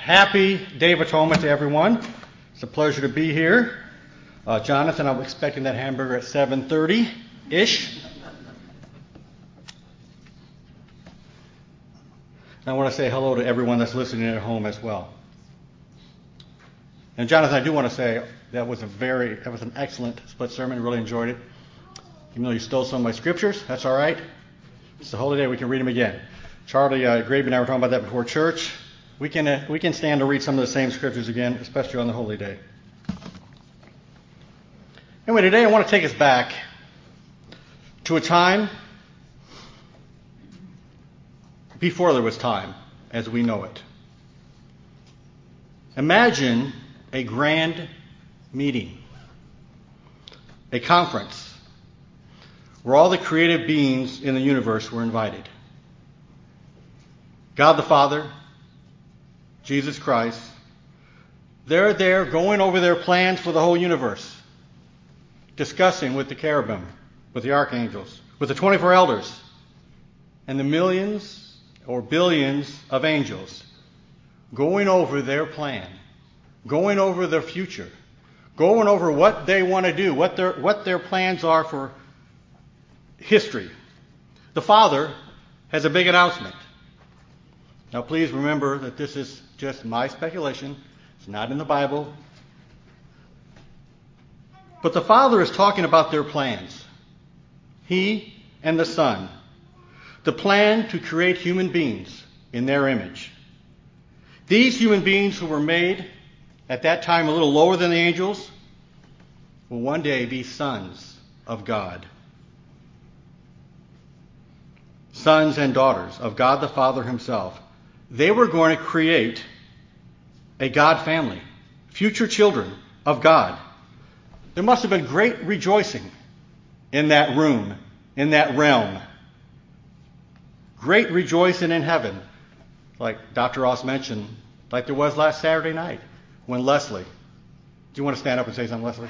Happy Day of Atonement to everyone. It's a pleasure to be here. Jonathan, I'm expecting that hamburger at 7:30-ish. I want to say hello to everyone that's listening at home as well. And Jonathan, I do want to say that was an excellent split sermon. Really enjoyed it. Even though you stole some of my scriptures, that's all right. It's a holy day. We can read them again. Charlie Grabe and I were talking about that before church. We can stand to read some of the same scriptures again, especially on the holy day. Anyway, today I want to take us back to a time before there was time as we know it. Imagine a grand meeting, a conference, where all the creative beings in the universe were invited. God the Father, Jesus Christ, they're there going over their plans for the whole universe, discussing with the cherubim, with the archangels, with the 24 elders, and the millions or billions of angels, going over their plan, going over their future, going over what they want to do, what their plans are for history. The Father has a big announcement. Now please remember that this is just my speculation. It's not in the Bible. But the Father is talking about their plans. He and the Son. The plan to create human beings in their image. These human beings who were made at that time a little lower than the angels will one day be sons of God. Sons and daughters of God the Father himself. They were going to create a God family, future children of God. There must have been great rejoicing in that room, in that realm. Great rejoicing in heaven, like Dr. Ross mentioned, like there was last Saturday night when Leslie. Do you want to stand up and say something, Leslie?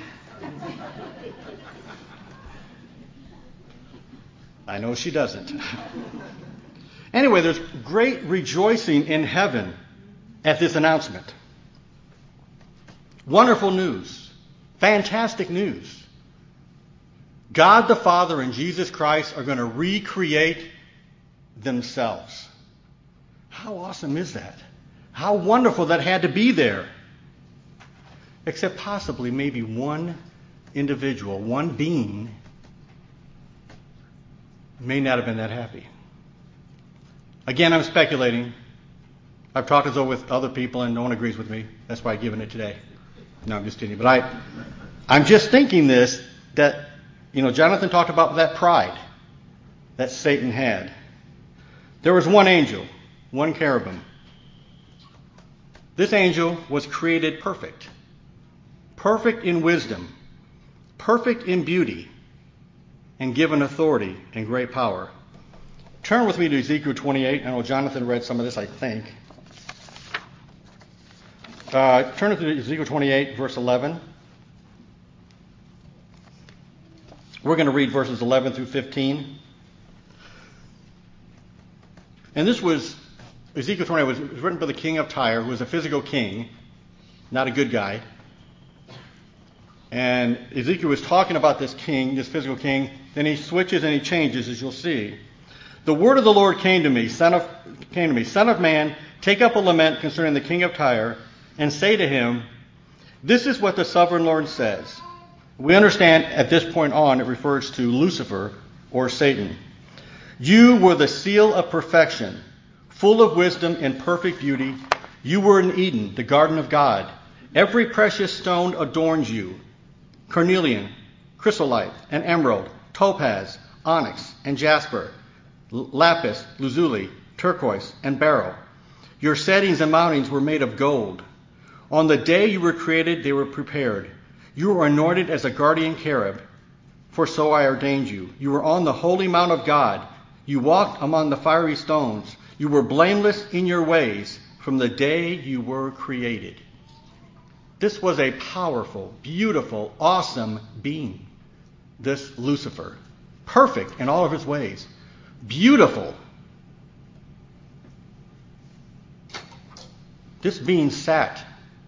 I know she doesn't. Anyway, there's great rejoicing in heaven at this announcement. Wonderful news. Fantastic news. God the Father and Jesus Christ are going to recreate themselves. How awesome is that? How wonderful that had to be there. Except possibly maybe one individual, one being may not have been that happy. Again, I'm speculating. I've talked as though with other people and no one agrees with me. That's why I'm giving it today. No, I'm just kidding. But I'm just thinking this, that, Jonathan talked about that pride that Satan had. There was one angel, one cherubim. This angel was created perfect. Perfect in wisdom. Perfect in beauty. And given authority and great power. Turn with me to Ezekiel 28. I know Jonathan read some of this, I think. Turn to Ezekiel 28, verse 11. We're going to read verses 11 through 15. And this was, Ezekiel 28 was written by the king of Tyre, who was a physical king, not a good guy. And Ezekiel was talking about this king, this physical king. Then he switches and he changes, as you'll see. The word of the Lord came to me, son of man, take up a lament concerning the king of Tyre, and say to him, this is what the sovereign Lord says. We understand at this point on it refers to Lucifer or Satan. You were the seal of perfection, full of wisdom and perfect beauty. You were in Eden, the garden of God. Every precious stone adorns you. Carnelian, chrysolite, and emerald, topaz, onyx, and jasper, lapis, lazuli, turquoise, and beryl. Your settings and mountings were made of gold. On the day you were created, they were prepared. You were anointed as a guardian cherub, for so I ordained you. You were on the holy mount of God. You walked among the fiery stones. You were blameless in your ways from the day you were created. This was a powerful, beautiful, awesome being, this Lucifer. Perfect in all of his ways. Beautiful. This being sat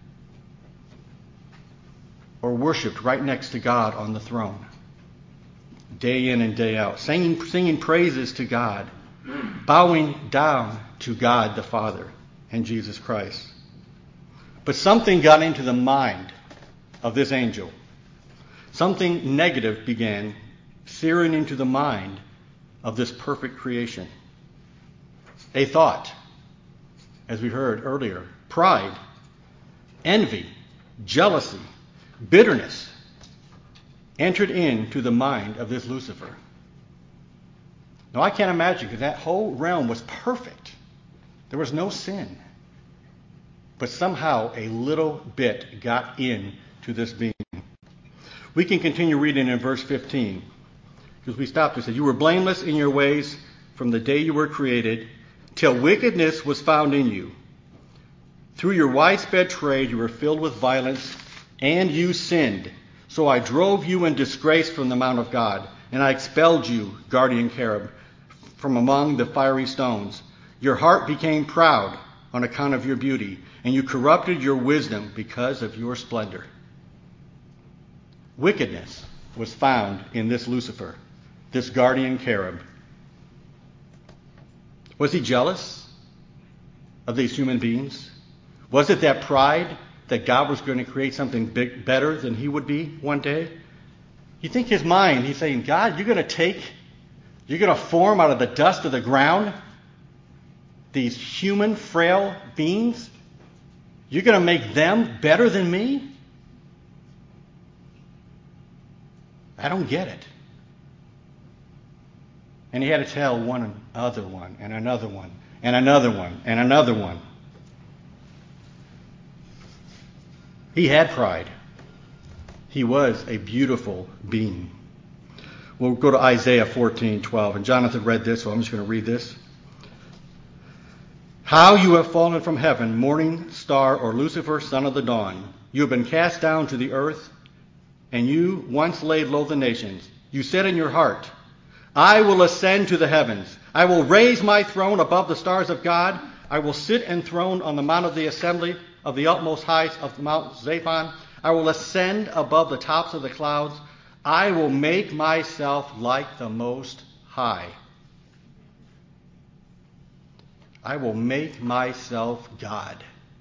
or worshipped right next to God on the throne, day in and day out, singing praises to God, bowing down to God the Father and Jesus Christ. But something got into the mind of this angel. Something negative began searing into the mind of this perfect creation. A thought, as we heard earlier, pride, envy, jealousy, bitterness entered into the mind of this Lucifer. Now I can't imagine, because that whole realm was perfect. There was no sin. But somehow a little bit got into this being. We can continue reading in verse 15. Because we stopped and said, you were blameless in your ways from the day you were created, till wickedness was found in you. Through your widespread trade you were filled with violence, and you sinned. So I drove you in disgrace from the mount of God, and I expelled you, guardian cherub, from among the fiery stones. Your heart became proud on account of your beauty, and you corrupted your wisdom because of your splendor. Wickedness was found in this Lucifer, this guardian cherub. Was he jealous of these human beings? Was it that pride that God was going to create something better than he would be one day? You think his mind, he's saying, God, you're going to form out of the dust of the ground these human, frail beings? You're going to make them better than me? I don't get it. And he had to tell one other one, and another one, and another one, and another one. He had pride. He was a beautiful being. We'll go to Isaiah 14:12. And Jonathan read this, so I'm just going to read this. How you have fallen from heaven, morning star or Lucifer, son of the dawn. You have been cast down to the earth, and you once laid low the nations. You said in your heart, I will ascend to the heavens. I will raise my throne above the stars of God. I will sit enthroned on the mount of the assembly of the utmost heights of Mount Zaphon. I will ascend above the tops of the clouds. I will make myself like the Most High. I will make myself God.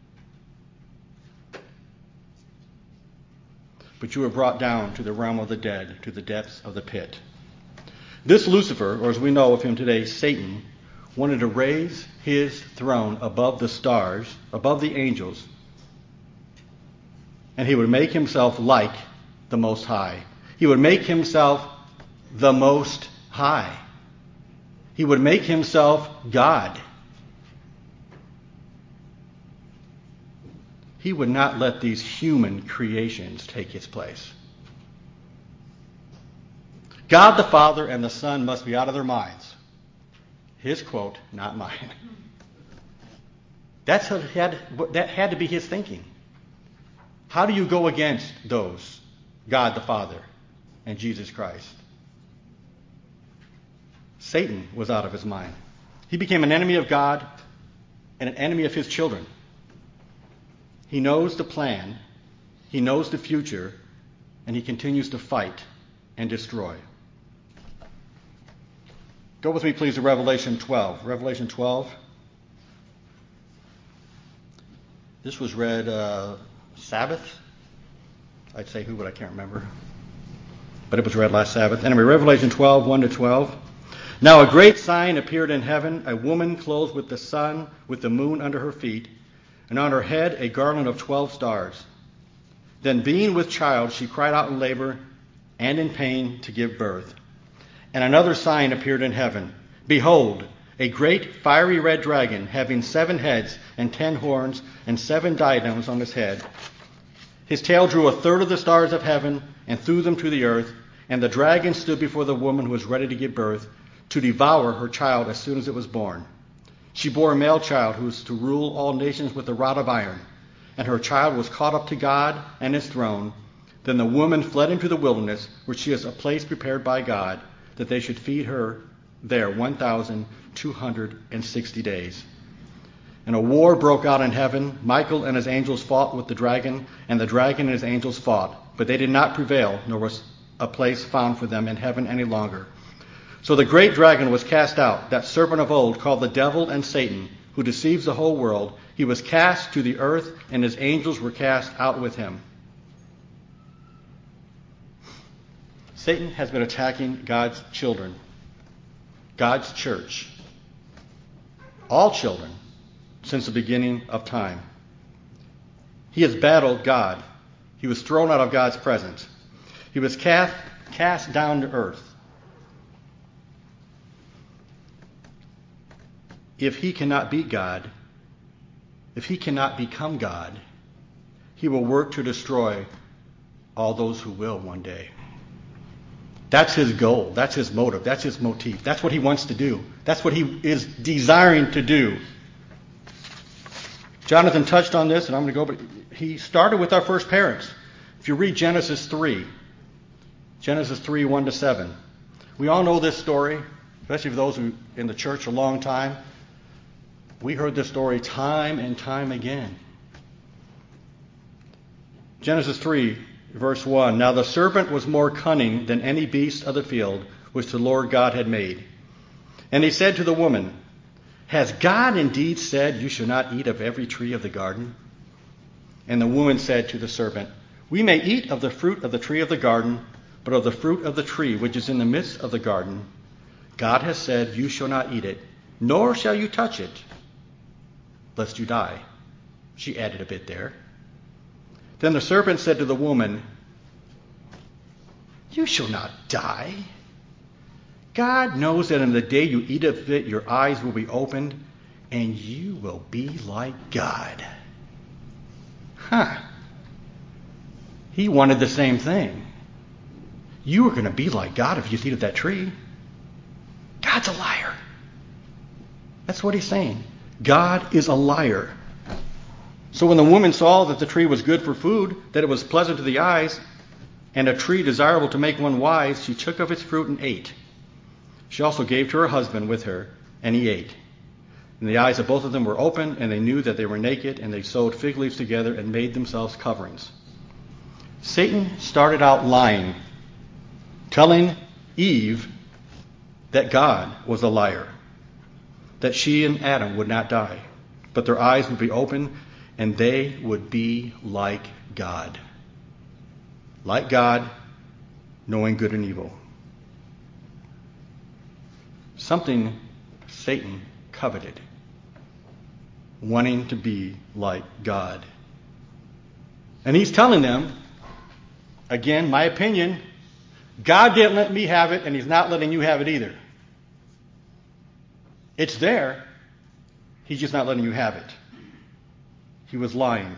But you are brought down to the realm of the dead, to the depths of the pit. This Lucifer, or as we know of him today, Satan, wanted to raise his throne above the stars, above the angels, and he would make himself like the Most High. He would make himself the Most High. He would make himself God. He would not let these human creations take his place. God the Father and the Son must be out of their minds. His quote, not mine. That had to be his thinking. How do you go against those, God the Father and Jesus Christ? Satan was out of his mind. He became an enemy of God and an enemy of his children. He knows the plan, he knows the future, and he continues to fight and destroy. Go with me, please, to Revelation 12. Revelation 12. This was read Sabbath. I'd say who, but I can't remember. But it was read last Sabbath. Anyway, Revelation 12, 1-12. Now a great sign appeared in heaven, a woman clothed with the sun, with the moon under her feet, and on her head a garland of 12 stars. Then being with child, she cried out in labor and in pain to give birth. And another sign appeared in heaven. Behold, a great fiery red dragon, having 7 heads and 10 horns and 7 diadems on his head. His tail drew a third of the stars of heaven and threw them to the earth. And the dragon stood before the woman who was ready to give birth, to devour her child as soon as it was born. She bore a male child who was to rule all nations with a rod of iron. And her child was caught up to God and his throne. Then the woman fled into the wilderness, where she has a place prepared by God, that they should feed her there 1,260 days. And a war broke out in heaven. Michael and his angels fought with the dragon, and the dragon and his angels fought. But they did not prevail, nor was a place found for them in heaven any longer. So the great dragon was cast out, that serpent of old, called the devil and Satan, who deceives the whole world. He was cast to the earth, and his angels were cast out with him. Satan has been attacking God's children, God's church, all children, since the beginning of time. He has battled God. He was thrown out of God's presence. He was cast down to earth. If he cannot beat God, if he cannot become God, he will work to destroy all those who will one day. That's his goal. That's his motive. That's his motif. That's what he wants to do. That's what he is desiring to do. Jonathan touched on this, and I'm going to go, but he started with our first parents. If you read Genesis 3, 1-7, we all know this story, especially for those who in the church a long time. We heard this story time and time again. Genesis 3, verse 1. Now the serpent was more cunning than any beast of the field which the Lord God had made. And he said to the woman, Has God indeed said, You shall not eat of every tree of the garden? And the woman said to the serpent, We may eat of the fruit of the tree of the garden, but of the fruit of the tree which is in the midst of the garden, God has said, You shall not eat it, nor shall you touch it, lest you die. She added a bit there. Then the serpent said to the woman, You shall not die. God knows that in the day you eat of it, your eyes will be opened, and you will be like God. He wanted the same thing. You are going to be like God if you eat of that tree. God's a liar. That's what he's saying. God is a liar. So when the woman saw that the tree was good for food, that it was pleasant to the eyes, and a tree desirable to make one wise, she took of its fruit and ate. She also gave to her husband with her, and he ate. And the eyes of both of them were open, and they knew that they were naked, and they sewed fig leaves together and made themselves coverings. Satan started out lying, telling Eve that God was a liar, that she and Adam would not die, but their eyes would be open, and they would be like God. Like God, knowing good and evil. Something Satan coveted, wanting to be like God. And he's telling them, again, my opinion, God didn't let me have it, and he's not letting you have it either. It's there. He's just not letting you have it. He was lying.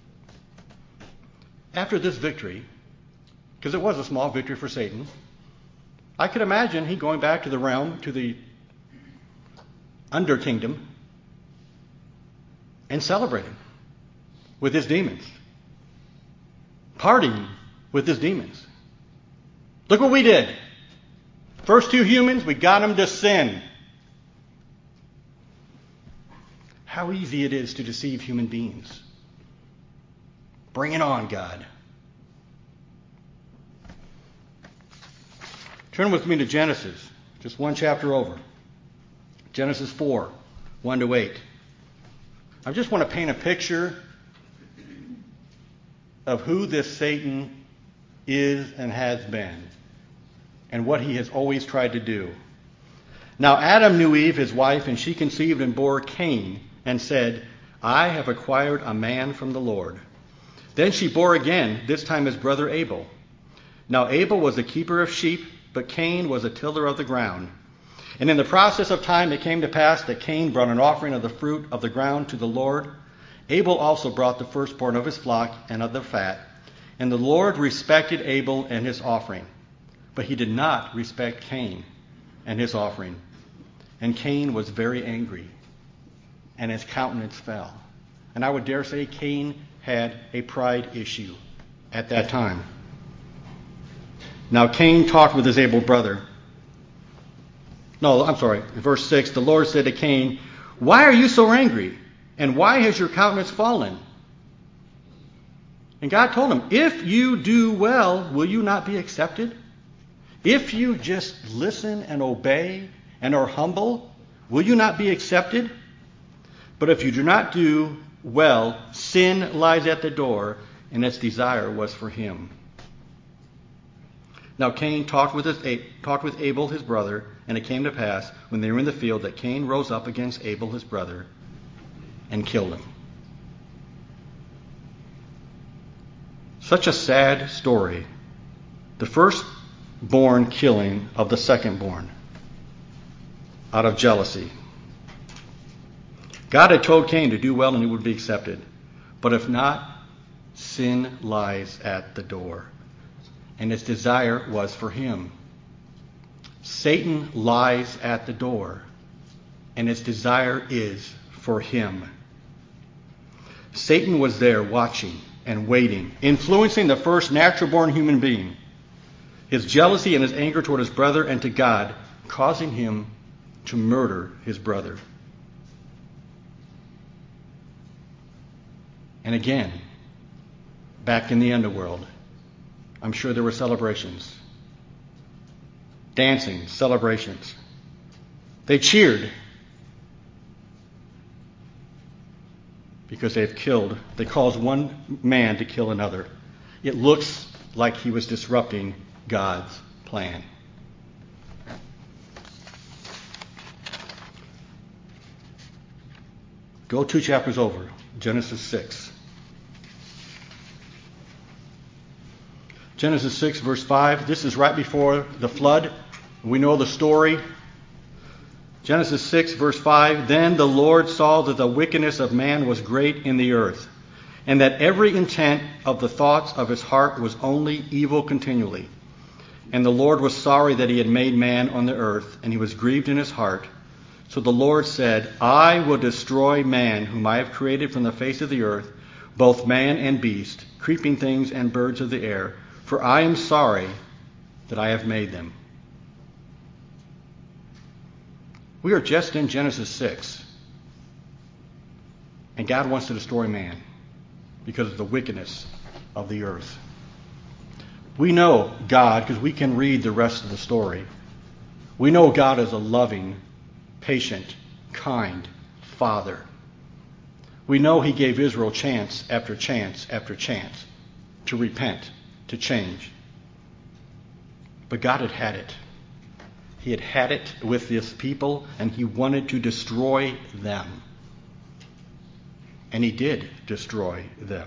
After this victory, because it was a small victory for Satan, I could imagine he going back to the realm, to the under kingdom, and celebrating with his demons. Partying with his demons. Look what we did. First two humans, we got them to sin. How easy it is to deceive human beings. Bring it on, God. Turn with me to Genesis, just one chapter over. Genesis 4, 1-8. I just want to paint a picture of who this Satan is and has been, and what he has always tried to do. Now Adam knew Eve, his wife, and she conceived and bore Cain, and said, I have acquired a man from the Lord. Then she bore again, this time his brother Abel. Now Abel was a keeper of sheep, but Cain was a tiller of the ground. And in the process of time it came to pass that Cain brought an offering of the fruit of the ground to the Lord. Abel also brought the firstborn of his flock and of the fat. And the Lord respected Abel and his offering, but he did not respect Cain and his offering. And Cain was very angry, and his countenance fell. And I would dare say Cain had a pride issue at that time. Now Cain talked with his Abel brother. Verse 6, the Lord said to Cain, Why are you so angry? And why has your countenance fallen? And God told him, if you do well, will you not be accepted? If you just listen and obey and are humble, will you not be accepted? But if you do not do well, sin lies at the door, and its desire was for him. Now Cain talked with Abel his brother, and it came to pass, when they were in the field, that Cain rose up against Abel his brother and killed him. Such a sad story. The firstborn killing of the secondborn out of jealousy. God had told Cain to do well and he would be accepted. But if not, sin lies at the door. And its desire was for him. Satan lies at the door. And its desire is for him. Satan was there watching and waiting, influencing the first natural-born human being. His jealousy and his anger toward his brother and to God, causing him to murder his brother. And again, back in the underworld, I'm sure there were celebrations. Dancing, celebrations. They cheered because they caused one man to kill another. It looks like he was disrupting God's plan. Go 2 chapters over, Genesis 6. Genesis 6, verse 5. This is right before the flood. We know the story. Genesis 6, verse 5. Then the Lord saw that the wickedness of man was great in the earth, and that every intent of the thoughts of his heart was only evil continually. And the Lord was sorry that he had made man on the earth, and he was grieved in his heart. So the Lord said, I will destroy man whom I have created from the face of the earth, both man and beast, creeping things and birds of the air, for I am sorry that I have made them. We are just in Genesis 6. And God wants to destroy man because of the wickedness of the earth. We know God because we can read the rest of the story. We know God as a loving, patient, kind Father. We know he gave Israel chance after chance after chance to repent, to change. But God had had it. He had had it with this people, and he wanted to destroy them. And he did destroy them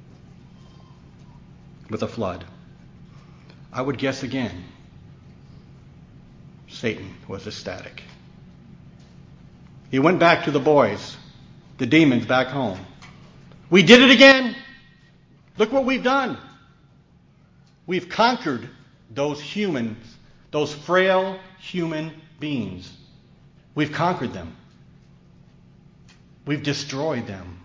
with a flood. I would guess again, Satan was ecstatic. He went back to the boys, the demons back home. We did it again. Look what we've done. We've conquered those humans, those frail human beings. We've conquered them. We've destroyed them.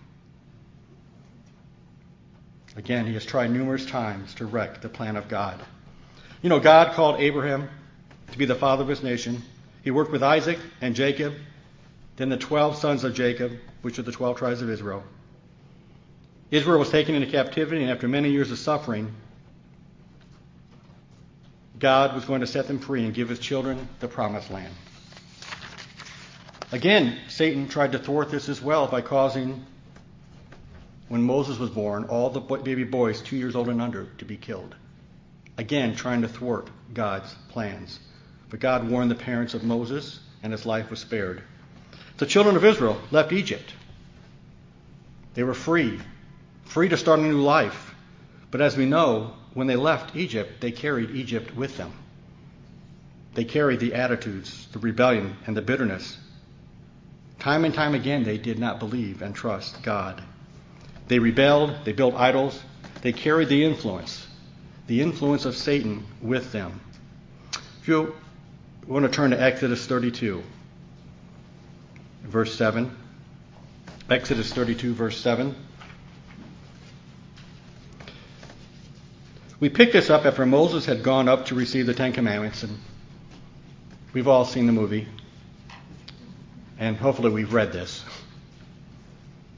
Again, he has tried numerous times to wreck the plan of God. You know, God called Abraham to be the father of his nation. He worked with Isaac and Jacob, then the 12 sons of Jacob, which are the 12 tribes of Israel. Israel was taken into captivity, and after many years of suffering, God was going to set them free and give his children the promised land. Again, Satan tried to thwart this as well by causing, when Moses was born, all the baby boys 2 years old and under to be killed. Again, trying to thwart God's plans. But God warned the parents of Moses, and his life was spared. The children of Israel left Egypt. They were free to start a new life. But as we know, when they left Egypt, they carried Egypt with them. They carried the attitudes, the rebellion, and the bitterness. Time and time again, they did not believe and trust God. They rebelled, they built idols, they carried the influence of Satan with them. If you want to turn to Exodus 32, verse 7. Exodus 32, verse 7. We picked this up after Moses had gone up to receive the Ten Commandments, and we've all seen the movie, and hopefully we've read this.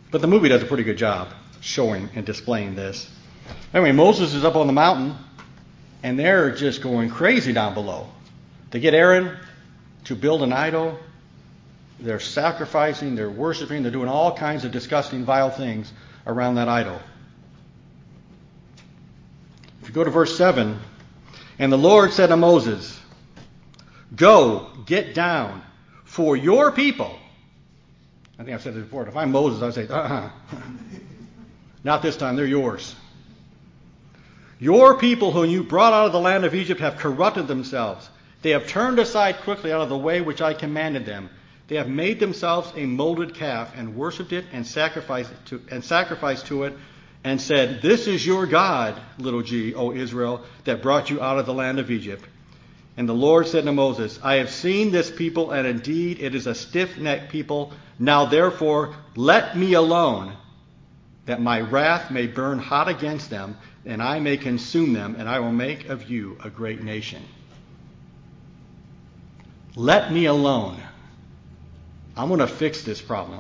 But the movie does a pretty good job showing and displaying this. Anyway, Moses is up on the mountain, and they're just going crazy down below. They get Aaron to build an idol. They're sacrificing, they're worshiping, they're doing all kinds of disgusting, vile things around that idol. If you go to verse 7, and the Lord said to Moses, "Go, get down, for your people." I think I've said this before. If I'm Moses, I'd say, not this time, they're yours. "Your people whom you brought out of the land of Egypt have corrupted themselves. They have turned aside quickly out of the way which I commanded them. They have made themselves a molded calf and worshipped it and sacrificed to it and said, 'This is your God, little g, O Israel, that brought you out of the land of Egypt.' And the Lord said to Moses, 'I have seen this people, and indeed it is a stiff-necked people. Now therefore let me alone, that my wrath may burn hot against them, and I may consume them, and I will make of you a great nation.'" Let me alone. I'm going to fix this problem.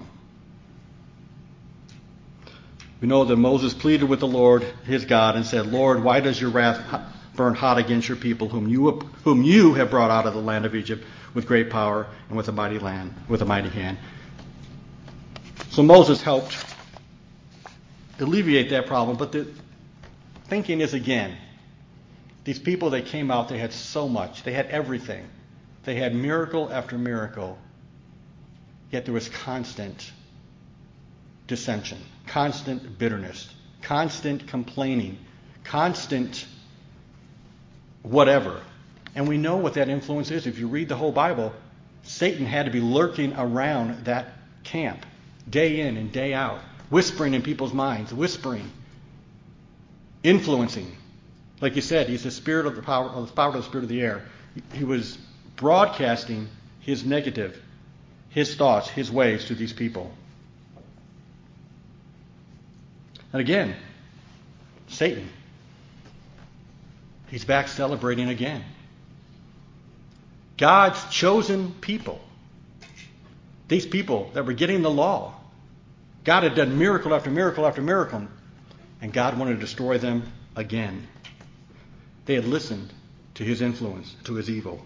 We know that Moses pleaded with the Lord, his God, and said, "Lord, why does your wrath burn hot against your people, whom you have brought out of the land of Egypt with great power and with a mighty hand?" So Moses helped alleviate that problem. But the thinking is, again, these people that came out, they had so much. They had everything. They had miracle after miracle. Yet there was constant dissension, constant bitterness, constant complaining, constant whatever. And we know what that influence is. If you read the whole Bible, Satan had to be lurking around that camp day in and day out, whispering in people's minds, influencing. Like you said, he's the power of the spirit of the air. He was broadcasting his negative, his thoughts, his ways to these people. And again, Satan, he's back celebrating again. God's chosen people, these people that were getting the law, God had done miracle after miracle after miracle, and God wanted to destroy them again. They had listened to his influence, to his evil.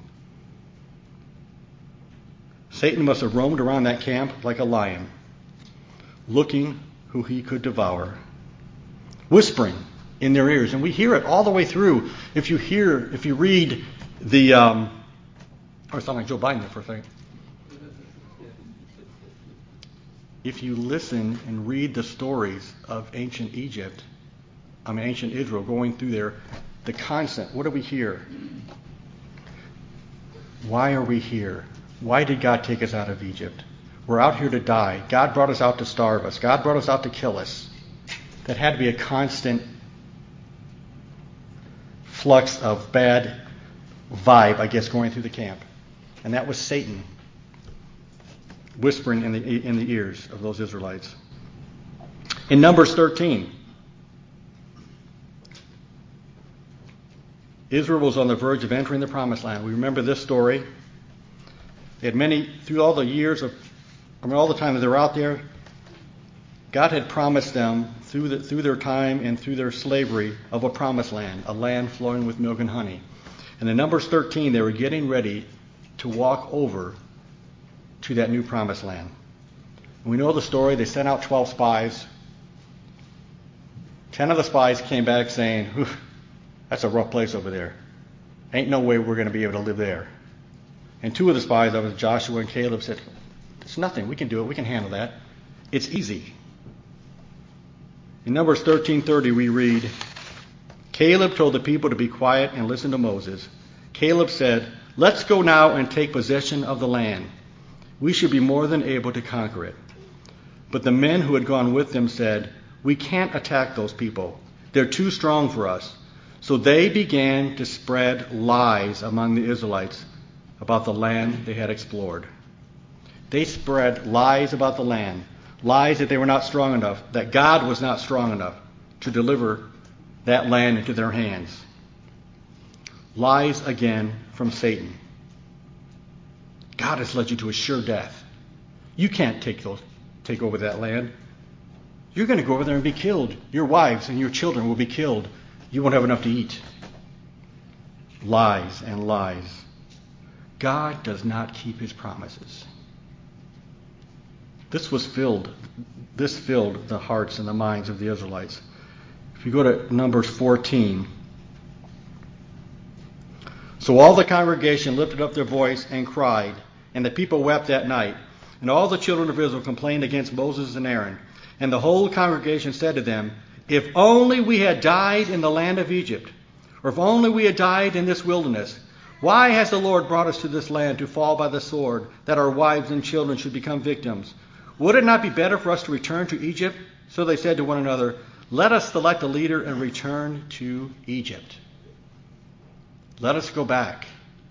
Satan must have roamed around that camp like a lion, looking who he could devour, whispering in their ears. And we hear it all the way through. If you read the, I sound like Joe Biden there for a second. If you listen and read the stories of ancient Israel going through there, the constant, what do we hear? Why are we here? Why did God take us out of Egypt? We're out here to die. God brought us out to starve us. God brought us out to kill us. That had to be a constant flux of bad vibe, I guess, going through the camp. And that was Satan whispering in the ears of those Israelites. In Numbers 13, Israel was on the verge of entering the Promised Land. We remember this story. They had through all the years all the time that they were out there, God had promised them through their time and through their slavery of a promised land, a land flowing with milk and honey. And in Numbers 13, they were getting ready to walk over to that new promised land. And we know the story. They sent out 12 spies. 10 of the spies came back saying, "That's a rough place over there. Ain't no way we're going to be able to live there." And 2 of the spies, that was Joshua and Caleb, said, "It's nothing. We can do it. We can handle that. It's easy." In Numbers 13:30 we read, "Caleb told the people to be quiet and listen to Moses. Caleb said, 'Let's go now and take possession of the land. We should be more than able to conquer it.' But the men who had gone with them said, 'We can't attack those people. They're too strong for us.' So they began to spread lies among the Israelites about the land they had explored." They spread lies about the land, lies that they were not strong enough, that God was not strong enough to deliver that land into their hands. Lies again from Satan. God has led you to a sure death. You can't take over that land. You're going to go over there and be killed. Your wives and your children will be killed. You won't have enough to eat. Lies and lies. God does not keep his promises. This filled the hearts and the minds of the Israelites. If you go to Numbers 14. So all the congregation lifted up their voice and cried, and the people wept that night. And all the children of Israel complained against Moses and Aaron. And the whole congregation said to them, if only we had died in the land of Egypt, or if only we had died in this wilderness. Why has the Lord brought us to this land to fall by the sword, that our wives and children should become victims? Would it not be better for us to return to Egypt? So they said to one another, let us select a leader and return to Egypt. Let us go back.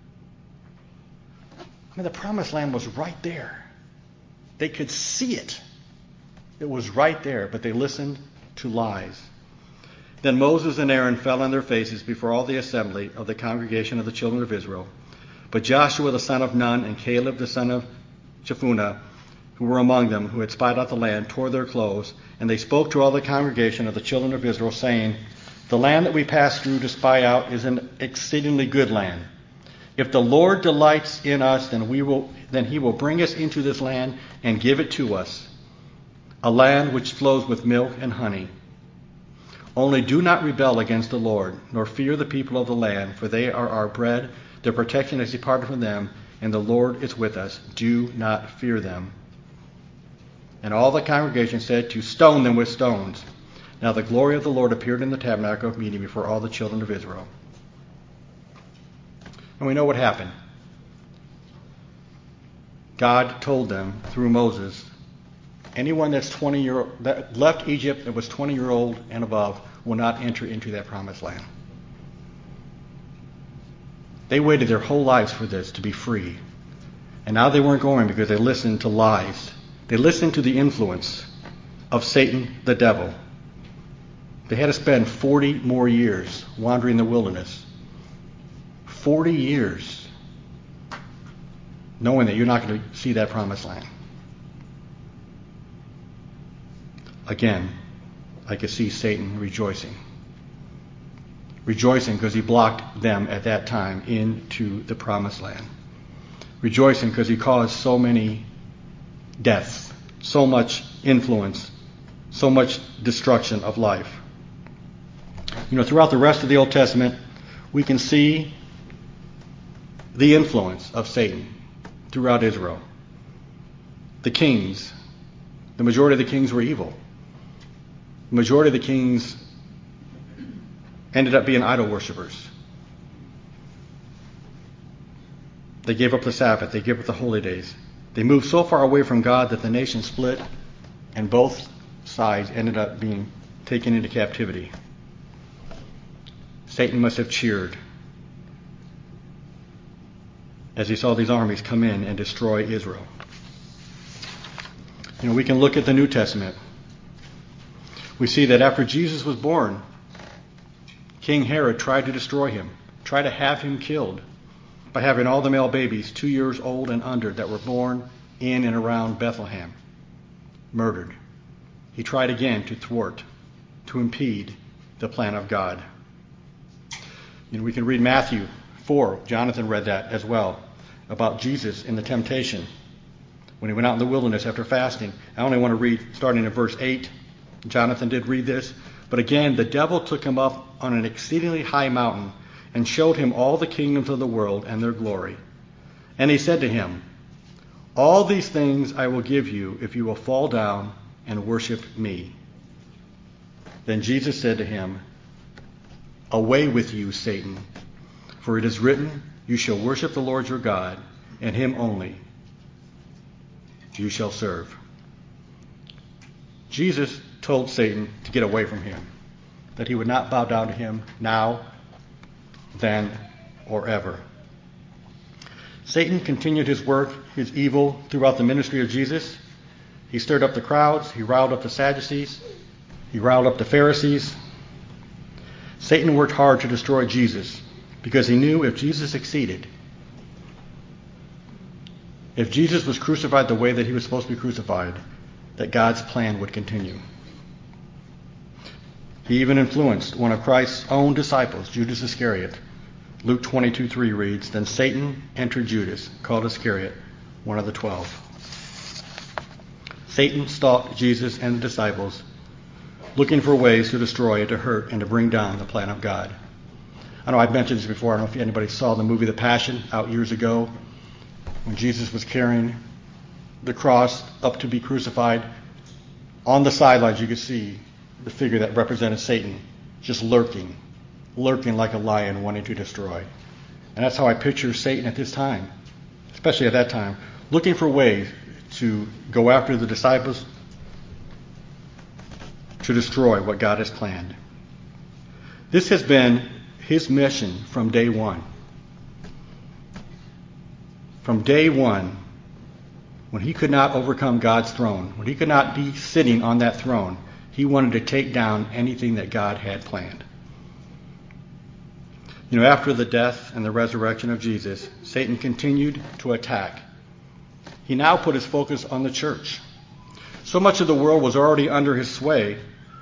I mean, the promised land was right there. They could see it. It was right there, but they listened to lies. Then Moses and Aaron fell on their faces before all the assembly of the congregation of the children of Israel. But Joshua the son of Nun and Caleb the son of Jephunneh, who were among them, who had spied out the land, tore their clothes, and they spoke to all the congregation of the children of Israel, saying, the land that we passed through to spy out is an exceedingly good land. If the Lord delights in us, then he will bring us into this land and give it to us, a land which flows with milk and honey. Only do not rebel against the Lord, nor fear the people of the land, for they are our bread. Their protection has departed from them, and the Lord is with us. Do not fear them. And all the congregation said to stone them with stones. Now the glory of the Lord appeared in the tabernacle of meeting before all the children of Israel. And we know what happened. God told them through Moses, anyone that's that left Egypt that was 20-year-old and above will not enter into that promised land. They waited their whole lives for this, to be free. And now they weren't going because they listened to lies. They listened to the influence of Satan, the devil. They had to spend 40 more years wandering the wilderness. 40 years knowing that you're not going to see that promised land. Again, I could see Satan rejoicing. Rejoicing because he blocked them at that time into the promised land. Rejoicing because he caused so many deaths, so much influence, so much destruction of life. Throughout the rest of the Old Testament, we can see the influence of Satan throughout Israel. The kings, the majority of the kings were evil. The majority of the kings ended up being idol worshippers. They gave up the Sabbath. They gave up the holy days. They moved so far away from God that the nation split, and both sides ended up being taken into captivity. Satan must have cheered as he saw these armies come in and destroy Israel. We can look at the New Testament. We see that after Jesus was born, King Herod tried to destroy him, tried to have him killed by having all the male babies 2 years old and under that were born in and around Bethlehem murdered. He tried again to thwart, to impede the plan of God. We can read Matthew 4. Jonathan read that as well, about Jesus in the temptation when he went out in the wilderness after fasting. I only want to read starting in verse 8. Jonathan did read this. But again, the devil took him up on an exceedingly high mountain and showed him all the kingdoms of the world and their glory. And he said to him, all these things I will give you if you will fall down and worship me. Then Jesus said to him, away with you, Satan, for it is written, you shall worship the Lord your God, and him only you shall serve. Jesus told Satan to get away from him, that he would not bow down to him now, then, or ever. Satan continued his work, his evil, throughout the ministry of Jesus. He stirred up the crowds. He riled up the Sadducees. He riled up the Pharisees. Satan worked hard to destroy Jesus because he knew if Jesus succeeded, if Jesus was crucified the way that he was supposed to be crucified, that God's plan would continue. He even influenced one of Christ's own disciples, Judas Iscariot. Luke 22:3 reads, "Then Satan entered Judas, called Iscariot, one of the 12." Satan stalked Jesus and the disciples, looking for ways to destroy, to hurt, and to bring down the plan of God. I know I've mentioned this before. I don't know if anybody saw the movie The Passion out years ago, when Jesus was carrying the cross up to be crucified. On the sidelines, you could see the figure that represented Satan just lurking like a lion wanting to destroy. And that's how I picture Satan at this time, especially at that time, looking for ways to go after the disciples, to destroy what God has planned. This has been his mission from day one. From day one, when he could not overcome God's throne, when he could not be sitting on that throne, he wanted to take down anything that God had planned. After the death and the resurrection of Jesus, Satan continued to attack. He now put his focus on the church. So much of the world was already under his sway.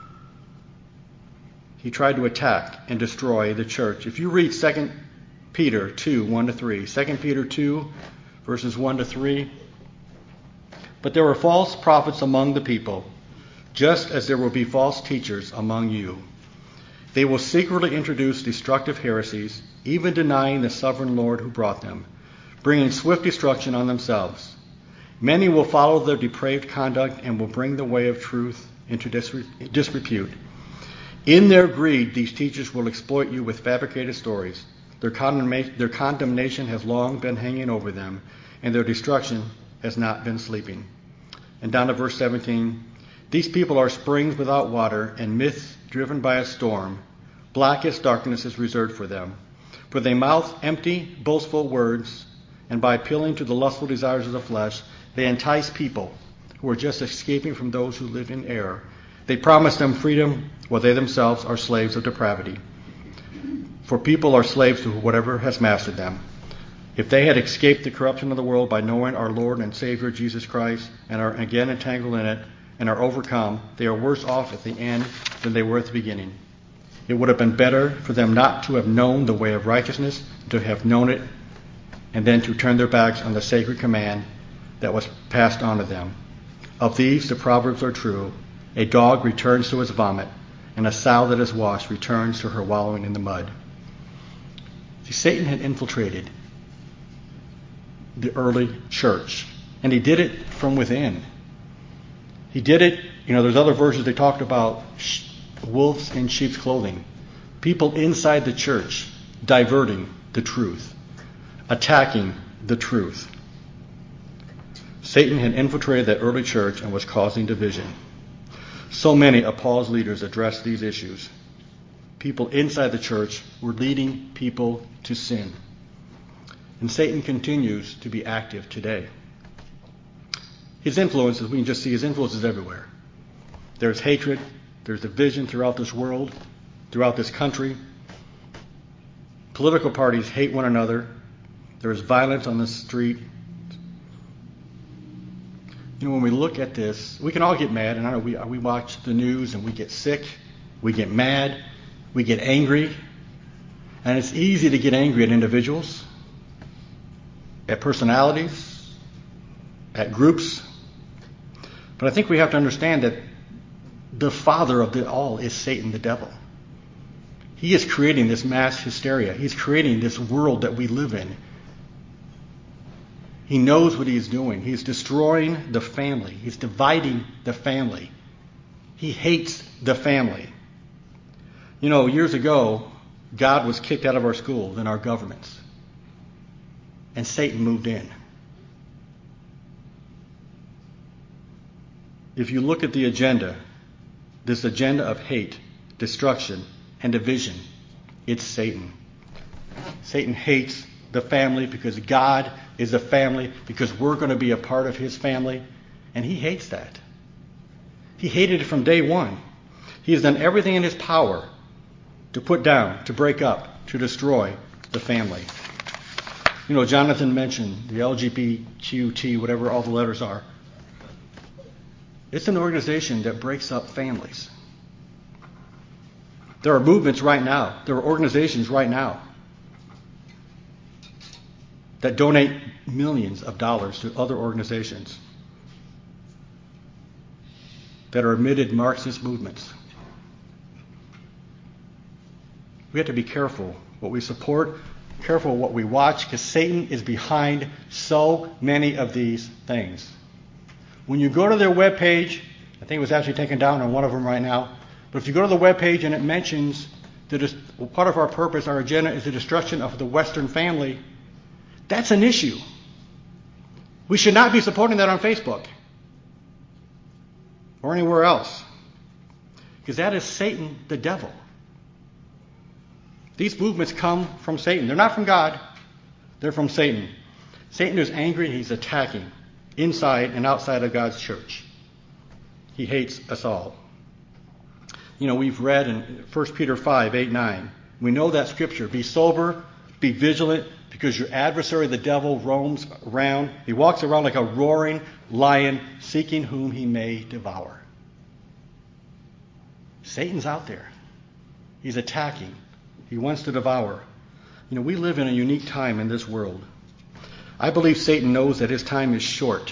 He tried to attack and destroy the church. If you read 2 Peter 2, 1-3, 2 Peter 2, verses 1-3, "But there were false prophets among the people, just as there will be false teachers among you. They will secretly introduce destructive heresies, even denying the sovereign Lord who brought them, bringing swift destruction on themselves. Many will follow their depraved conduct and will bring the way of truth into disrepute. In their greed, these teachers will exploit you with fabricated stories. Their condemnation has long been hanging over them, and their destruction has not been sleeping." And down to verse 17, "These people are springs without water and myths driven by a storm. Blackest darkness is reserved for them. For they mouth empty, boastful words, and by appealing to the lustful desires of the flesh, they entice people who are just escaping from those who live in error. They promise them freedom while they themselves are slaves of depravity. For people are slaves to whatever has mastered them. If they had escaped the corruption of the world by knowing our Lord and Savior Jesus Christ and are again entangled in it and are overcome, they are worse off at the end than they were at the beginning. It would have been better for them not to have known the way of righteousness, to have known it, and then to turn their backs on the sacred command that was passed on to them. Of these the proverbs are true. A dog returns to his vomit, and a sow that is washed returns to her wallowing in the mud." See, Satan had infiltrated the early church, and he did it from within. He did it, there's other verses they talked about wolves in sheep's clothing. People inside the church diverting the truth, attacking the truth. Satan had infiltrated that early church and was causing division. So many of Paul's leaders addressed these issues. People inside the church were leading people to sin. And Satan continues to be active today. His influence, as we can just see, his influence is everywhere. There's hatred, there's division throughout this world, throughout this country. Political parties hate one another. There's violence on the street. When we look at this, we can all get mad, and I know we watch the news and we get sick, we get mad, we get angry, and it's easy to get angry at individuals, at personalities, at groups. But I think we have to understand that the father of it all is Satan, the devil. He is creating this mass hysteria. He's creating this world that we live in. He knows what he is doing. He's destroying the family. He's dividing the family. He hates the family. Years ago, God was kicked out of our schools and our governments. And Satan moved in. If you look at the agenda, this agenda of hate, destruction, and division, it's Satan. Satan hates the family because God is a family, because we're going to be a part of his family, and he hates that. He hated it from day one. He has done everything in his power to put down, to break up, to destroy the family. Jonathan mentioned the LGBTQT, whatever all the letters are. It's an organization that breaks up families. There are movements right now. There are organizations right now that donate millions of dollars to other organizations that are admitted Marxist movements. We have to be careful what we support, careful what we watch, because Satan is behind so many of these things. When you go to their webpage, I think it was actually taken down on one of them right now, but if you go to the webpage and it mentions that part of our purpose, our agenda is the destruction of the Western family, that's an issue. We should not be supporting that on Facebook or anywhere else, because that is Satan, the devil. These movements come from Satan. They're not from God. They're from Satan. Satan is angry and he's attacking inside and outside of God's church. He hates us all. We've read in 1 Peter 5, 8, 9. We know that scripture. Be sober, be vigilant, because your adversary, the devil, roams around. He walks around like a roaring lion, seeking whom he may devour. Satan's out there. He's attacking. He wants to devour. We live in a unique time in this world. I believe Satan knows that his time is short.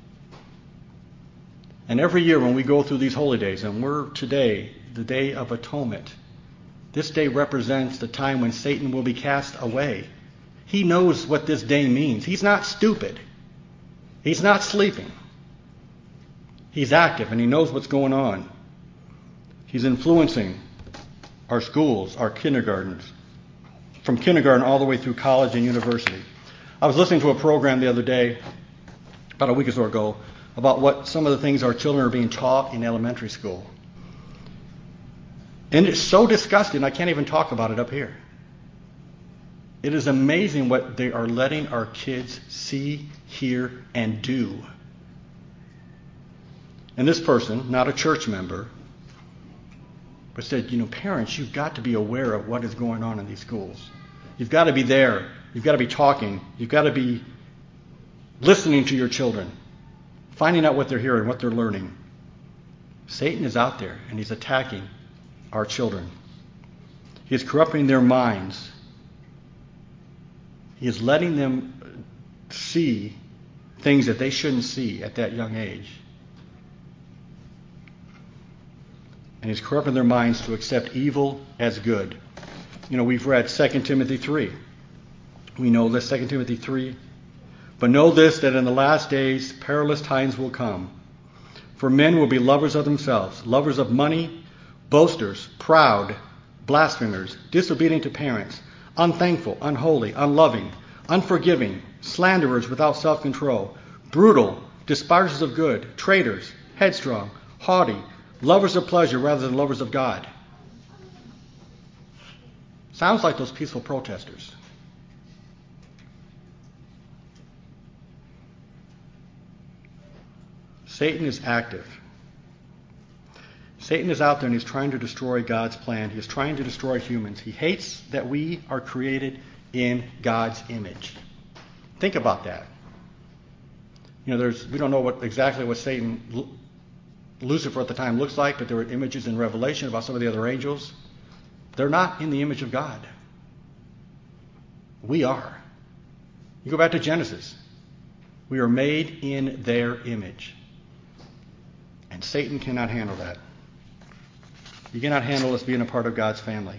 And every year when we go through these holy days, and we're today, the Day of Atonement, this day represents the time when Satan will be cast away. He knows what this day means. He's not stupid. He's not sleeping. He's active and he knows what's going on. He's influencing our schools, our kindergartens, from kindergarten all the way through college and university. I was listening to a program the other day, about a week or so ago, about what some of the things our children are being taught in elementary school. And it's so disgusting, I can't even talk about it up here. It is amazing what they are letting our kids see, hear, and do. And this person, not a church member, but said, parents, you've got to be aware of what is going on in these schools. You've got to be there. You've got to be talking. You've got to be listening to your children, finding out what they're hearing, what they're learning. Satan is out there, and he's attacking our children. He is corrupting their minds. He is letting them see things that they shouldn't see at that young age. And he's corrupting their minds to accept evil as good. We've read 2 Timothy 3. We know this, 2 Timothy 3. But know this, that in the last days perilous times will come. For men will be lovers of themselves, lovers of money, boasters, proud, blasphemers, disobedient to parents, unthankful, unholy, unloving, unforgiving, slanderers without self-control, brutal, despisers of good, traitors, headstrong, haughty, lovers of pleasure rather than lovers of God. Sounds like those peaceful protesters. Satan is active. Satan is out there and he's trying to destroy God's plan. He's trying to destroy humans. He hates that we are created in God's image. Think about that. We don't know exactly what Satan, Lucifer at the time, looks like, but there were images in Revelation about some of the other angels. They're not in the image of God. We are. You go back to Genesis. We are made in their image. And Satan cannot handle that. He cannot handle us being a part of God's family.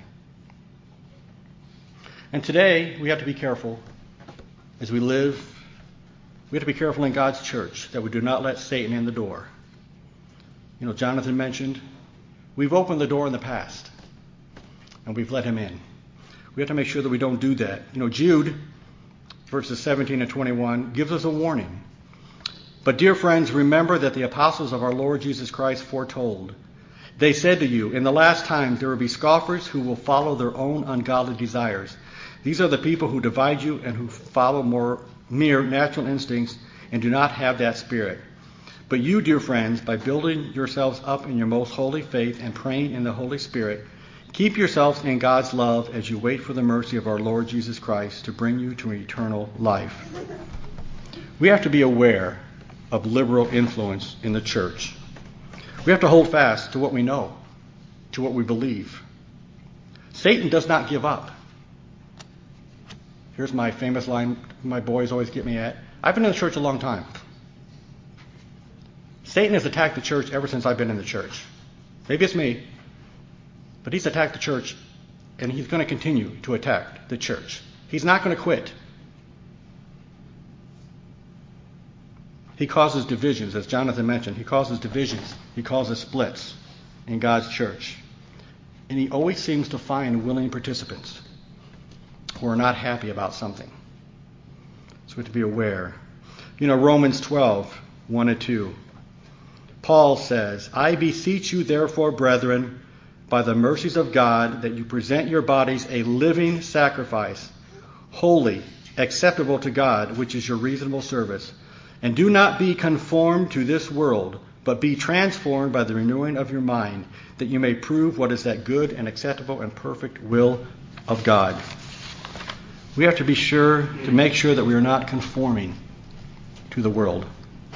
And today, we have to be careful as we live. We have to be careful in God's church that we do not let Satan in the door. Jonathan mentioned, we've opened the door in the past, and we've let him in. We have to make sure that we don't do that. Jude, verses 17 and 21, gives us a warning. But dear friends, remember that the apostles of our Lord Jesus Christ foretold. They said to you, in the last times there will be scoffers who will follow their own ungodly desires. These are the people who divide you and who follow mere natural instincts and do not have that spirit. But you, dear friends, by building yourselves up in your most holy faith and praying in the Holy Spirit, keep yourselves in God's love as you wait for the mercy of our Lord Jesus Christ to bring you to eternal life. We have to be aware of liberal influence in the church. We have to hold fast to what we know, to what we believe. Satan does not give up. Here's my famous line my boys always get me at. I've been in the church a long time. Satan has attacked the church ever since I've been in the church. Maybe it's me, but he's attacked the church, and he's going to continue to attack the church. He's not going to quit. He causes divisions, as Jonathan mentioned. He causes divisions. He causes splits in God's church. And he always seems to find willing participants who are not happy about something. So we have to be aware. Romans 12, 1 and 2. Paul says, I beseech you therefore, brethren, by the mercies of God, that you present your bodies a living sacrifice, holy, acceptable to God, which is your reasonable service. And do not be conformed to this world, but be transformed by the renewing of your mind, that you may prove what is that good and acceptable and perfect will of God. We have to be sure to make sure that we are not conforming to the world.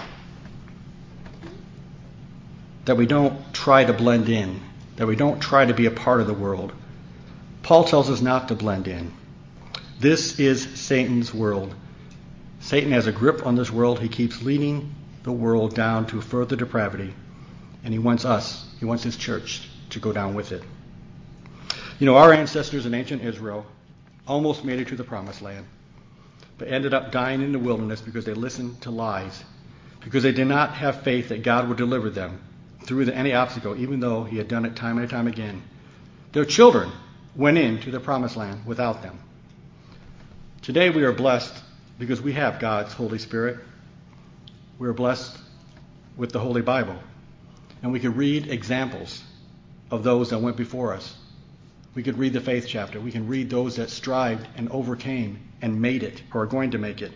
That we don't try to blend in. That we don't try to be a part of the world. Paul tells us not to blend in. This is Satan's world. Satan has a grip on this world. He keeps leading the world down to further depravity. And he wants his church to go down with it. Our ancestors in ancient Israel almost made it to the promised land, but ended up dying in the wilderness because they listened to lies, because they did not have faith that God would deliver them through any obstacle, even though he had done it time and time again. Their children went into the promised land without them. Today we are blessed because we have God's Holy Spirit. We are blessed with the Holy Bible. And we can read examples of those that went before us. We could read the faith chapter. We can read those that strived and overcame and made it, or are going to make it.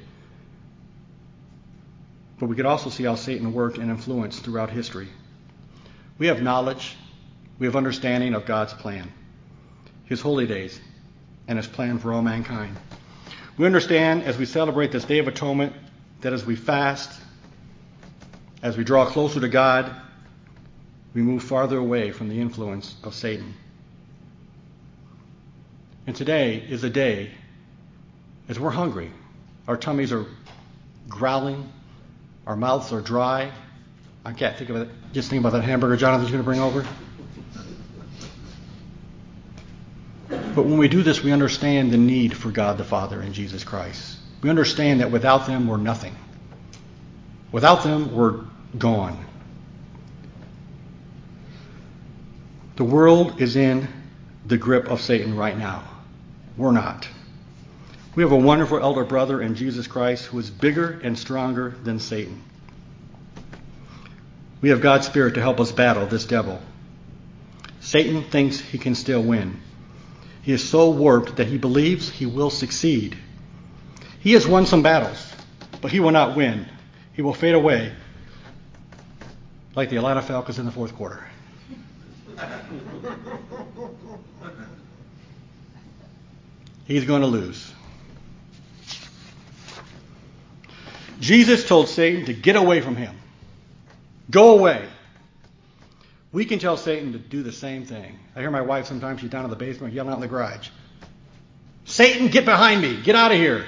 But we could also see how Satan worked and influenced throughout history. We have knowledge. We have understanding of God's plan, his holy days, and his plan for all mankind. We understand as we celebrate this Day of Atonement that as we fast, as we draw closer to God, we move farther away from the influence of Satan. And today is a day, as we're hungry, our tummies are growling, our mouths are dry. I can't think of it. Just think about that hamburger Jonathan's going to bring over. But when we do this, we understand the need for God the Father and Jesus Christ. We understand that without them, we're nothing. Without them, we're gone. The world is in the grip of Satan right now. We're not. We have a wonderful elder brother in Jesus Christ who is bigger and stronger than Satan. We have God's Spirit to help us battle this devil. Satan thinks he can still win. He is so warped that he believes he will succeed. He has won some battles, but he will not win. He will fade away like the Atlanta Falcons in the fourth quarter. He's going to lose. Jesus told Satan to get away from him. Go away. We can tell Satan to do the same thing. I hear my wife sometimes, she's down in the basement yelling out in the garage. Satan, get behind me. Get out of here.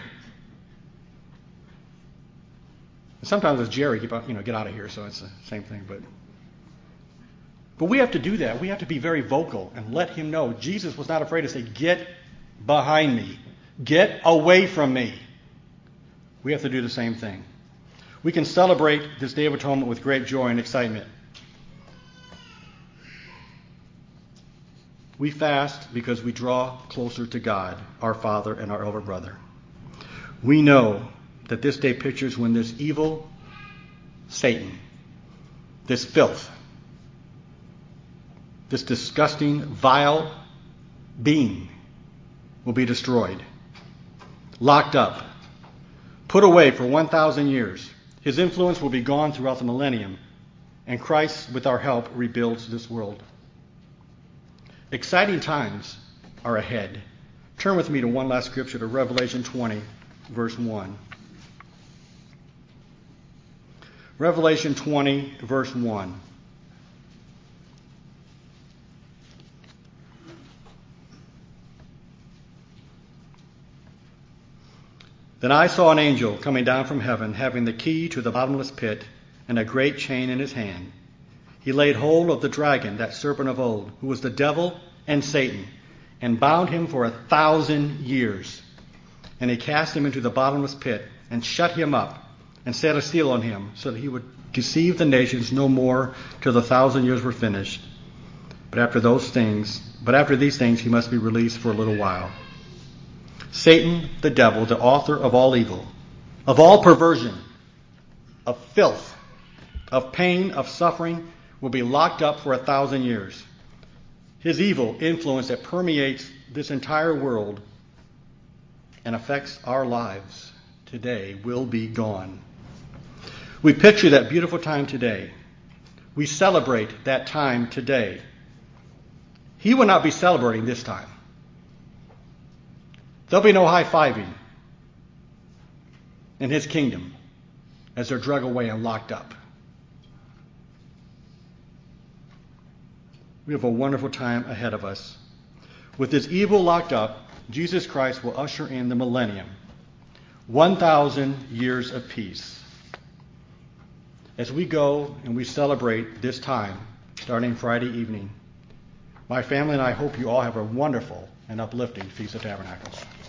And sometimes it's Jerry, get out of here. So it's the same thing. But we have to do that. We have to be very vocal and let him know. Jesus was not afraid to say, get behind me. Get away from me. We have to do the same thing. We can celebrate this Day of Atonement with great joy and excitement. We fast because we draw closer to God, our Father and our elder brother. We know that this day pictures when this evil Satan, this filth, this disgusting, vile being will be destroyed, locked up, put away for 1,000 years. His influence will be gone throughout the millennium, and Christ, with our help, rebuilds this world. Exciting times are ahead. Turn with me to one last scripture, to Revelation 20, verse 1. Revelation 20, verse 1. Then I saw an angel coming down from heaven, having the key to the bottomless pit and a great chain in his hand. He laid hold of the dragon, that serpent of old, who was the devil and Satan, and bound him for 1,000 years. And he cast him into the bottomless pit and shut him up and set a seal on him, so that he would deceive the nations no more till the 1,000 years were finished. But after these things he must be released for a little while. Satan, the devil, the author of all evil, of all perversion, of filth, of pain, of suffering, will be locked up for 1,000 years. His evil influence that permeates this entire world and affects our lives today will be gone. We picture that beautiful time today. We celebrate that time today. He will not be celebrating this time. There'll be no high-fiving in his kingdom as they're dragged away and locked up. We have a wonderful time ahead of us. With this evil locked up, Jesus Christ will usher in the millennium, 1,000 years of peace. As we go and we celebrate this time, starting Friday evening, my family and I hope you all have a wonderful and uplifting Feast of Tabernacles.